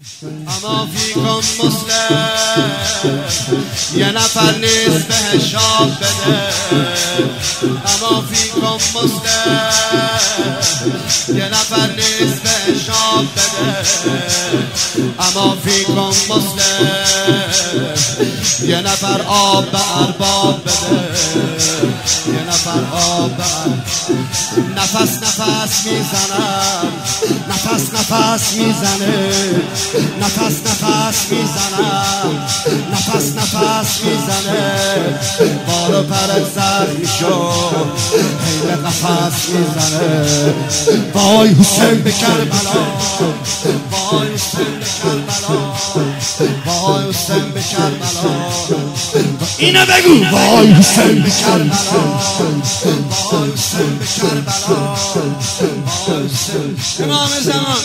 اما فیکم مسلم یه نفر نیست به حشاب بده. اما فیکم مسلم یه نفر نیست به حشاب بده. اما فیکم مسلم یه نفر آب به ارباب بده. یه نفر آب به نفس نفس میزنم، نفس نفس میزنه، نفس نفس میزنم، نفس نفس میزنه. بارو پرت زخمی شد هی به قفص میزنه. وای حسین به کربلا، وای حسین به کربلا، وای حسین به کربلا. اینو بگو وای حسین به کربلا، وای حسین به کربلا، وای حسین. امام زمان.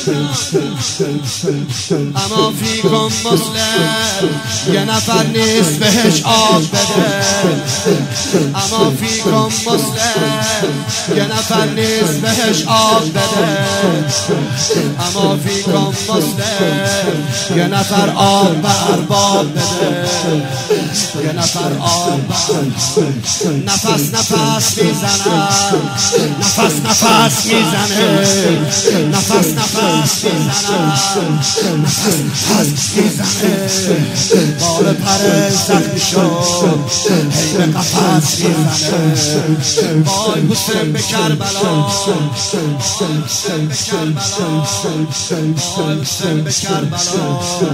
اما فیکم مسلم یه نفر نیست بهش آب بده. اما فیکم مسلم یه نفر نیست بهش آب بده. اما فیکم مسلم یه نفر آب به ارباب بده. یه نفر آب نفس نفس میزنم، نفس نفس میزنه، نفس نفس میزنم، نفس نفس میزنه. بال پر زخمی شد هی به قفص میزنه. وای حسین به کربلا، وای حسین به کربلا، وای حسین به کربلا،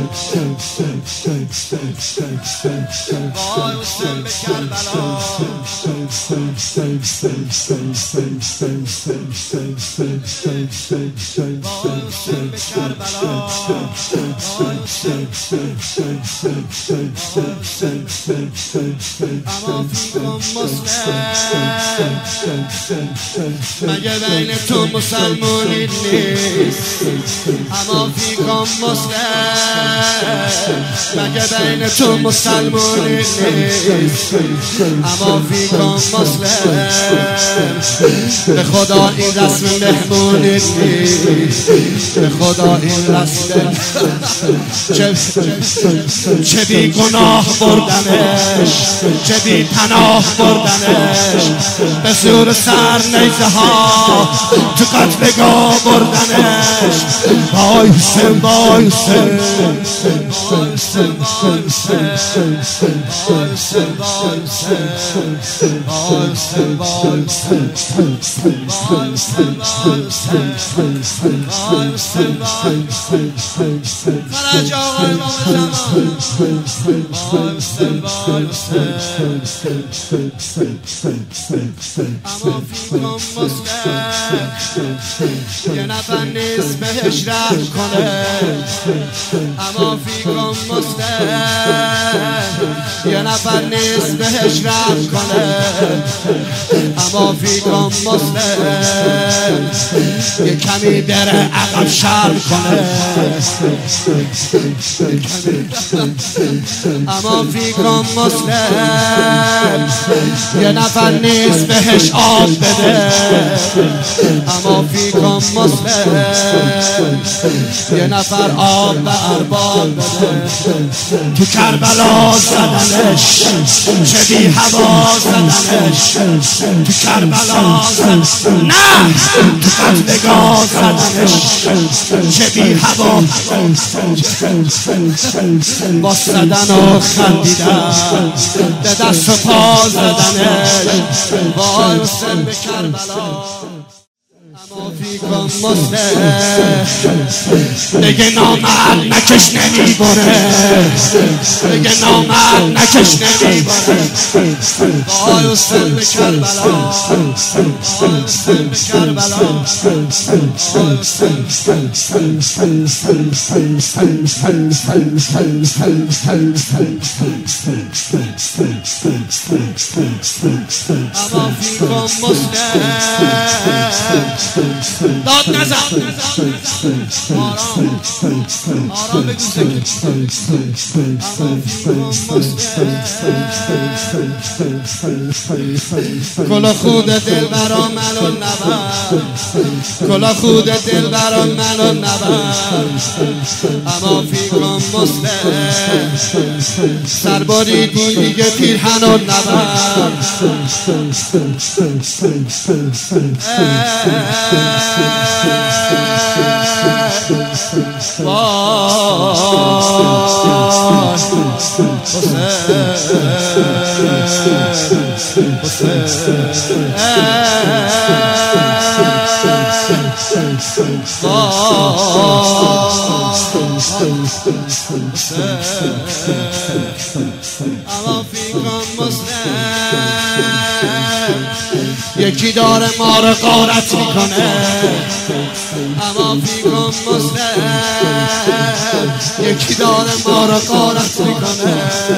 وای حسین به کربلا. اما فیکم مسلم مگه بین تو مسلمونی نیست؟ اما فیکم مسلم مگه بین تو مسلمونی نیست؟ اما فیکم مسلم به خدا این رسم مهمونی نیست. به خدا این رسم چه بی گناه بردنش، چه بی پناه بردنش. به زور سر نیزه ها تو قتلگاه بردنش. وای حسین، وای حسین، وای حسین، وای حسین، وای حسین، وای حسین، وای حسین، وای حسین، وای حسین، وای حسین، وای حسین. فرج آقا امام زمان. وای حسین، وای حسین. اما فیکم مسلم یه نفر نیست بهش رحم کنه. اما فیکم مسلم یه نفر نیست بهش رحم کنه. اما فیکم مسلم یه کمی بره عقب شرم کنه. اما فیکم مسلم یه نفر نیست بهش آب بده. اما فیکم مسلم یه نفر آب به ارباب بده. تو کربلا زدنش چه بی هوا زدنش. تو کربلا زدنش نه، تو قتلگاه زدنش چه بی هوا. با زدن و خندیدن به دست و پا زدنش. وای حسین به کربلا. اما فیکم مسلم دیگه نامرد نکش نمیبره، دیگه نامرد نکش نمیبره. وای حسین به کربلا، وای حسین به کربلا، وای حسین. اما فیکم مسلم داد نزن آرام آرام بگو سکت کلا خود دل برا منو نبر کلا خود دل برا منو نبر اما فیکم مسلم سرباری دیگه پیرهنو نبر اما فیکم مسلم یکی داره ما رو غارت میکنه اما فیکم مسلم یکی داره ما رو غارت میکنه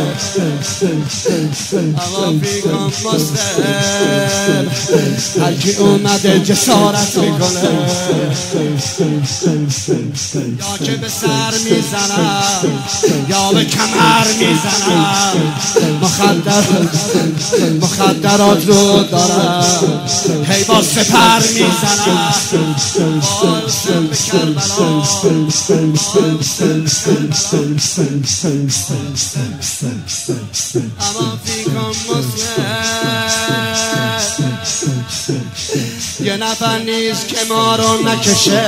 اما فیکم مسلم هر کی اومده جسارت میکنه یا که به سر میزنم یا به کمر میزنم مخدرات رو دارم هی با سپر میزنم حسین به کربلا اما فیکم مسلم یه نفر نیست که ما رو نکشه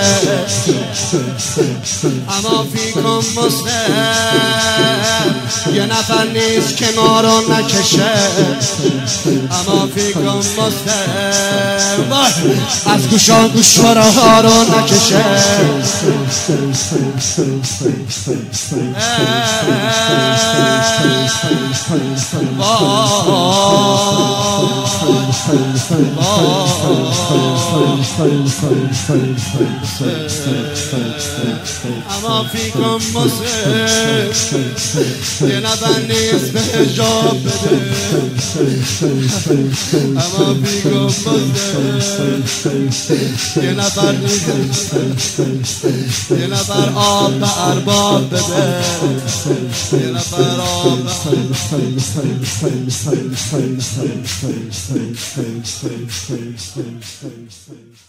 اما فیکم مسلم یه نفر نیست که ما رو نکشه اما فیکم مسلم از گوشان گوشواره ها رو نکشه اما فیکم مسلم یه نفر نیست به حجاب بده اما فیکم مسلم یه نفر نیست یه نفر آب به ارباب بده یه نفر آب به